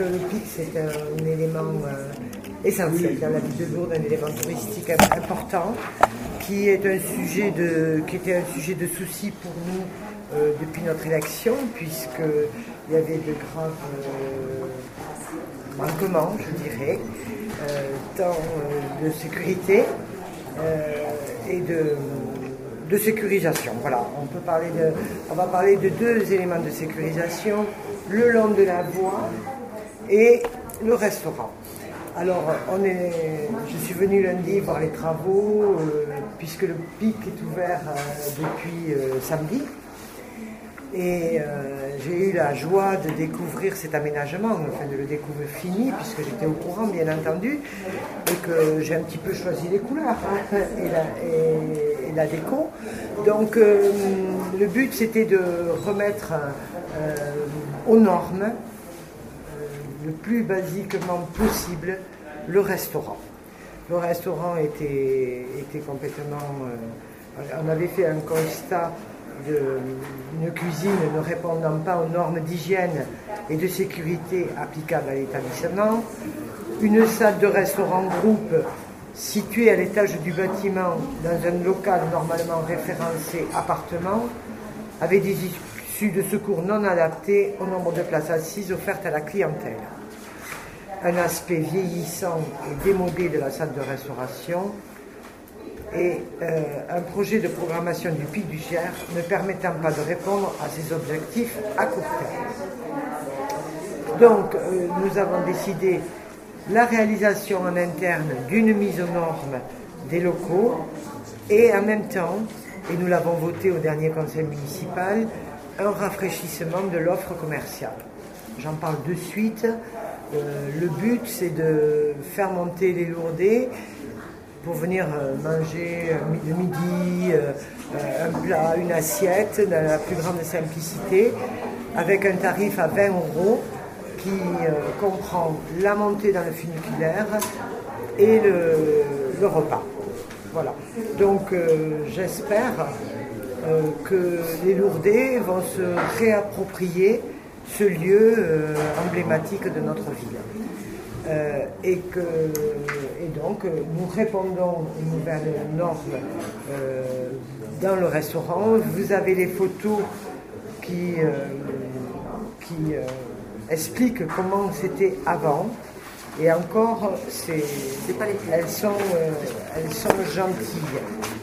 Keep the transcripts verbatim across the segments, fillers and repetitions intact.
que le pic c'est un élément euh, essentiel dans la ville de Lourdes, un élément touristique important, qui est un sujet de, qui était un sujet de souci pour nous euh, depuis notre élection, puisqu'il y avait de graves euh, manquements, je dirais, euh, tant euh, de sécurité euh, et de, de sécurisation. Voilà, on peut parler de, on va parler de deux éléments de sécurisation, le long de la voie et le restaurant. Alors, on est, je suis venu lundi voir les travaux, euh, puisque le pic est ouvert euh, depuis euh, samedi. Et euh, j'ai eu la joie de découvrir cet aménagement, enfin de le découvrir fini, puisque j'étais au courant, bien entendu, et que j'ai un petit peu choisi les couleurs hein, et, la, et, et la déco. Donc, euh, le but, c'était de remettre euh, aux normes, le plus basiquement possible, le restaurant. Le restaurant était, était complètement... Euh, on avait fait un constat d'une cuisine ne répondant pas aux normes d'hygiène et de sécurité applicables à l'établissement. Une salle de restaurant groupe située à l'étage du bâtiment dans un local normalement référencé appartement avait des de secours non adaptés au nombre de places assises offertes à la clientèle. Un aspect vieillissant et démodé de la salle de restauration et euh, un projet de programmation du Pic du Gers ne permettant pas de répondre à ces objectifs à court terme. Donc, euh, nous avons décidé la réalisation en interne d'une mise aux normes des locaux et en même temps, et nous l'avons voté au dernier conseil municipal, un rafraîchissement de l'offre commerciale. J'en parle de suite. Euh, le but, c'est de faire monter les Lourdais pour venir euh, manger le midi, euh, un plat, une assiette, dans la plus grande simplicité, avec un tarif à vingt euros qui euh, comprend la montée dans le funiculaire et le, le repas. Voilà. Donc, euh, j'espère Euh, que les Lourdais vont se réapproprier ce lieu euh, emblématique de notre ville. Euh, et, que, et donc, nous répondons aux nouvelles normes euh, dans le restaurant. Vous avez les photos qui, euh, qui euh, expliquent comment c'était avant. Et encore, c'est, c'est pas les... elles, sont, euh, elles sont gentilles.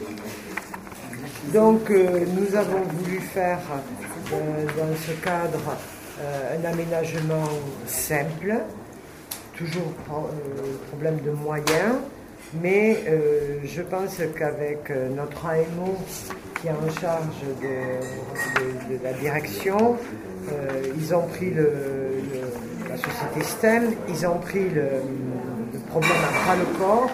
Donc euh, nous avons voulu faire euh, dans ce cadre euh, un aménagement simple, toujours pro- euh, problème de moyens, mais euh, je pense qu'avec euh, notre A M O qui est en charge de, de, de la direction, euh, ils ont pris le, le, la société STEM, ils ont pris le, le problème à bras le corps.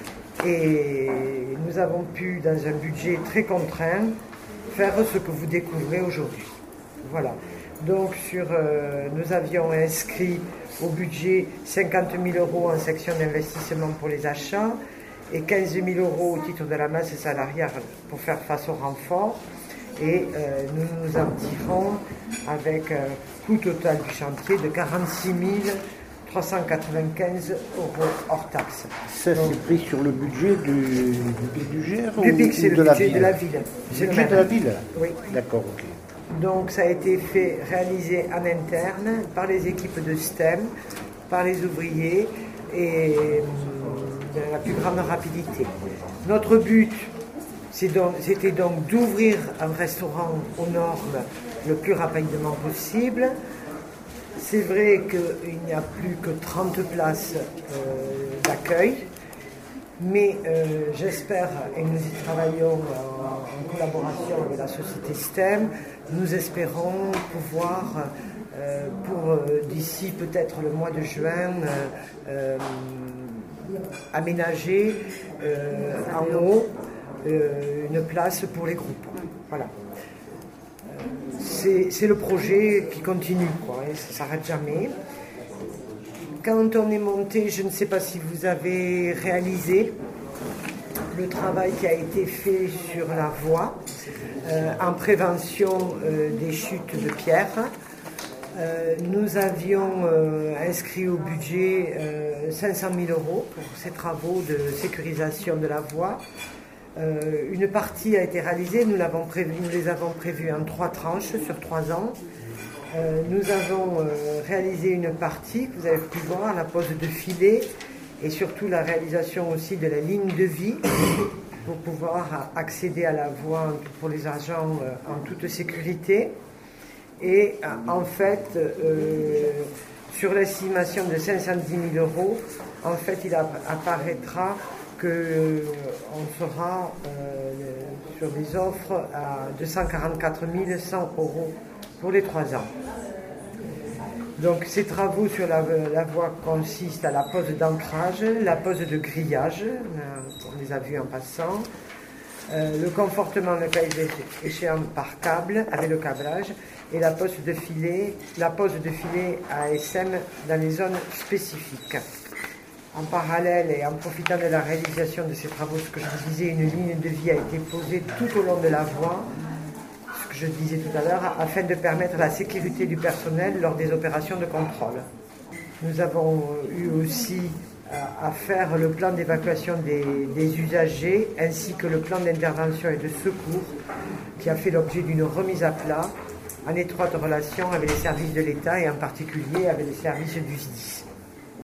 Et nous avons pu, dans un budget très contraint, faire ce que vous découvrez aujourd'hui. Voilà. Donc, sur, euh, nous avions inscrit au budget cinquante mille euros en section d'investissement pour les achats et quinze mille euros au titre de la masse salariale pour faire face au renfort. Et euh, nous nous en tirons avec un coût total du chantier de quarante-six mille trois cent quatre-vingt-quinze euros hors taxe. Ça, c'est pris sur le budget du, du Pic du Gers Du ou, Pic, c'est ou le de budget la de la ville. C'est le budget de la ville. Oui. D'accord, ok. Donc ça a été fait, réalisé en interne par les équipes de STEM, par les ouvriers et de la plus grande rapidité. Notre but, c'est donc, c'était donc d'ouvrir un restaurant aux normes le plus rapidement possible. C'est vrai qu'il n'y a plus que trente places euh, d'accueil, mais euh, j'espère, et nous y travaillons en, en collaboration avec la société STEM, nous espérons pouvoir, euh, pour euh, d'ici peut-être le mois de juin, euh, euh, aménager euh, en haut euh, une place pour les groupes. Voilà. C'est, c'est le projet qui continue, quoi, hein, ça ne s'arrête jamais. Quand on est monté, je ne sais pas si vous avez réalisé le travail qui a été fait sur la voie euh, en prévention euh, des chutes de pierres. Euh, nous avions euh, inscrit au budget euh, cinq cent mille euros pour ces travaux de sécurisation de la voie. Euh, une partie a été réalisée, nous, l'avons prévu, nous les avons prévus en trois tranches sur trois ans. Euh, nous avons euh, réalisé une partie que vous avez pu voir, la pose de filets et surtout la réalisation aussi de la ligne de vie pour pouvoir accéder à la voie pour les agents euh, en toute sécurité. Et en fait, euh, sur l'estimation de cinq cent dix mille euros, en fait, il apparaîtra qu'on euh, sera euh, sur des offres à deux cent quarante-quatre mille cent euros pour les trois ans. Donc ces travaux sur la, la voie consistent à la pose d'ancrage, la pose de grillage, on les a vus en passant, euh, le confortement le cas échéant par câble avec le câblage et la pose de filet, la pose de filet A S M dans les zones spécifiques. En parallèle et en profitant de la réalisation de ces travaux, ce que je vous disais, une ligne de vie a été posée tout au long de la voie, ce que je disais tout à l'heure, afin de permettre la sécurité du personnel lors des opérations de contrôle. Nous avons eu aussi à faire le plan d'évacuation des, des usagers ainsi que le plan d'intervention et de secours qui a fait l'objet d'une remise à plat en étroite relation avec les services de l'État et en particulier avec les services du S D I S.